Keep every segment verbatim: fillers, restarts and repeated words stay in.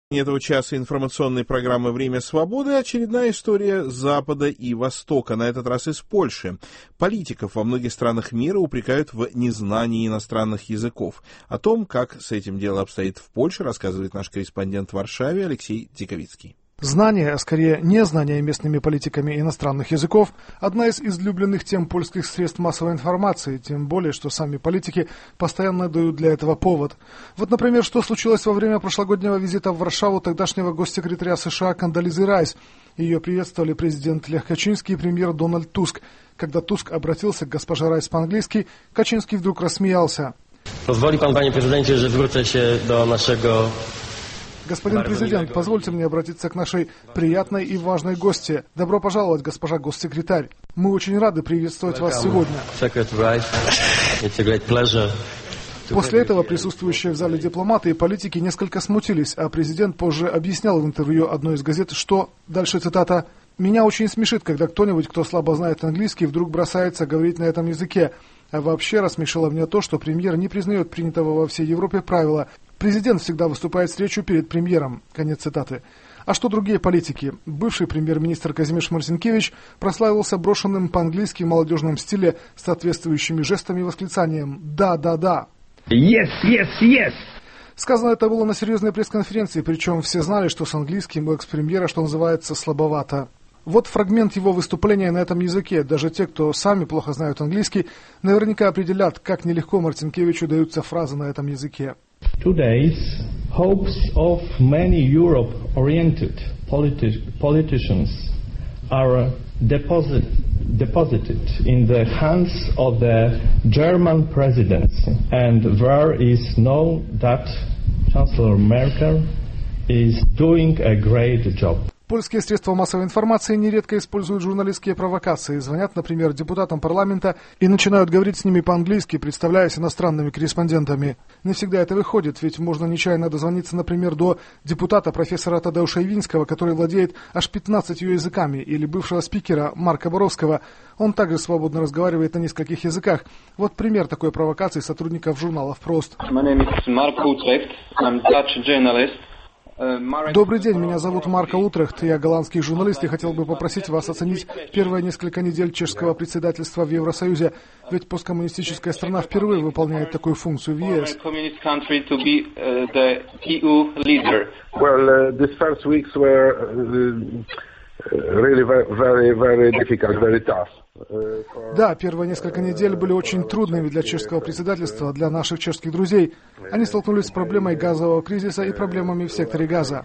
Этого часа информационной программы «Время свободы» очередная история Запада и Востока, на этот раз из Польши. Политиков во многих странах мира упрекают в незнании иностранных языков. О том, как с этим дело обстоит в Польше, рассказывает наш корреспондент в Варшаве Алексей Диковицкий. Знание, а скорее незнание местными политиками иностранных языков – одна из излюбленных тем польских средств массовой информации, тем более, что сами политики постоянно дают для этого повод. Вот, например, что случилось во время прошлогоднего визита в Варшаву тогдашнего госсекретаря США Кондолизы Райс. Ее приветствовали президент Лех Качинский и премьер Дональд Туск. Когда Туск обратился к госпоже Райс по-английски, Качинский вдруг рассмеялся. Позволит пан, panie prezydencie, że zwrócę się do naszego... Господин президент, позвольте мне обратиться к нашей приятной и важной гости. Добро пожаловать, госпожа госсекретарь. Мы очень рады приветствовать вас сегодня. После этого присутствующие в зале дипломаты и политики несколько смутились, а президент позже объяснял в интервью одной из газет, что, дальше цитата, «Меня очень смешит, когда кто-нибудь, кто слабо знает английский, вдруг бросается говорить на этом языке. А вообще рассмешило меня то, что премьер не признает принятого во всей Европе правила. Президент всегда выступает с речью перед премьером». Конец цитаты. А что другие политики? Бывший премьер-министр Казимирш Марцинкевич прославился брошенным по-английски в молодежном стиле с соответствующими жестами и восклицанием «Да, да, да». Yes, yes, yes. Сказано это было на серьезной пресс-конференции, причем все знали, что с английским у экс-премьера, что называется, слабовато. Вот фрагмент его выступления на этом языке. Даже те, кто сами плохо знают английский, наверняка определят, как нелегко Марцинкевичу даются фразы на этом языке. Today's hopes of many Europe-oriented politi- politicians are deposit, deposited in the hands of the German presidency, and there is no doubt Chancellor Merkel is doing a great job. Польские средства массовой информации нередко используют журналистские провокации, звонят, например, депутатам парламента и начинают говорить с ними по-английски, представляясь иностранными корреспондентами. Не всегда это выходит, ведь можно нечаянно дозвониться, например, до депутата профессора Тадеуша Ивинского, который владеет аж пятнадцатью языками, или бывшего спикера Марка Боровского. Он также свободно разговаривает на нескольких языках. Вот пример такой провокации сотрудников журналов «Прост». My name is Mark Utrecht. I'm Dutch journalist. Добрый день, меня зовут Марко Утрехт, я голландский журналист и хотел бы попросить вас оценить первые несколько недель чешского председательства в Евросоюзе, ведь посткоммунистическая страна впервые выполняет такую функцию в ЕС. Да, первые несколько недель были очень трудными для чешского председательства, для наших чешских друзей. Они столкнулись с проблемой газового кризиса и проблемами в секторе газа.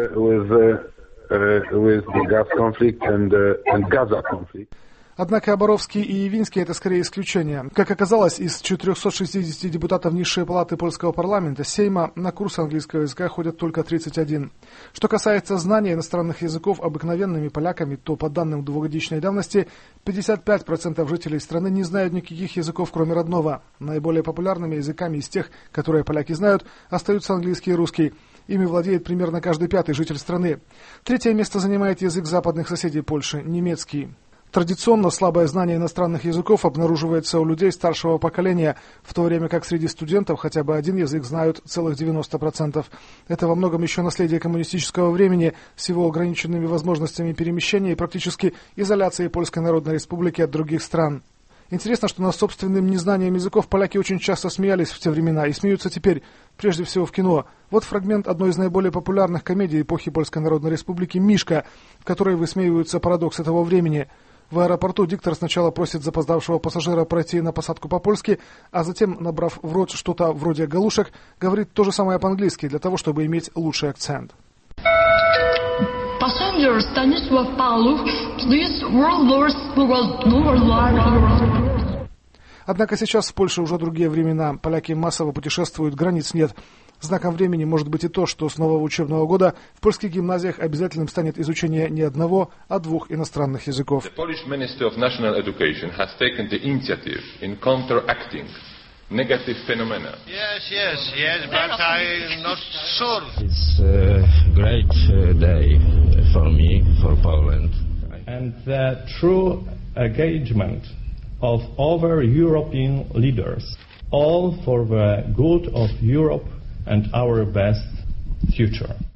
Однако Боровский и Ивинский — это скорее исключение. Как оказалось, из четырехсот шестидесяти депутатов низшей палаты польского парламента, Сейма, на курс английского языка ходят только тридцать один. Что касается знания иностранных языков обыкновенными поляками, то по данным двухгодичной давности пятьдесят пять процентов жителей страны не знают никаких языков, кроме родного. Наиболее популярными языками из тех, которые поляки знают, остаются английский и русский. Ими владеет примерно каждый пятый житель страны. Третье место занимает язык западных соседей Польши – немецкий. Традиционно слабое знание иностранных языков обнаруживается у людей старшего поколения, в то время как среди студентов хотя бы один язык знают целых девяносто процентов. Это во многом еще наследие коммунистического времени с его ограниченными возможностями перемещения и практически изоляцией Польской Народной Республики от других стран. Интересно, что над собственным незнанием языков поляки очень часто смеялись в те времена и смеются теперь, прежде всего в кино. Вот фрагмент одной из наиболее популярных комедий эпохи Польской Народной Республики «Мишка», в которой высмеиваются парадоксы того времени. В аэропорту диктор сначала просит запоздавшего пассажира пройти на посадку по-польски, а затем, набрав в рот что-то вроде галушек, говорит то же самое по-английски, для того, чтобы иметь лучший акцент. Passenger Stanisław Paluch, this World War. Однако сейчас в Польше уже другие времена. Поляки массово путешествуют, границ нет. Знаком времени может быть и то, что с нового учебного года в польских гимназиях обязательным станет изучение не одного, а двух иностранных языков. Negative phenomena. Yes, yes, yes, but I'm not sure. It's a great uh, day for me, for Poland. And the true engagement of other European leaders, all for the good of Europe and our best future.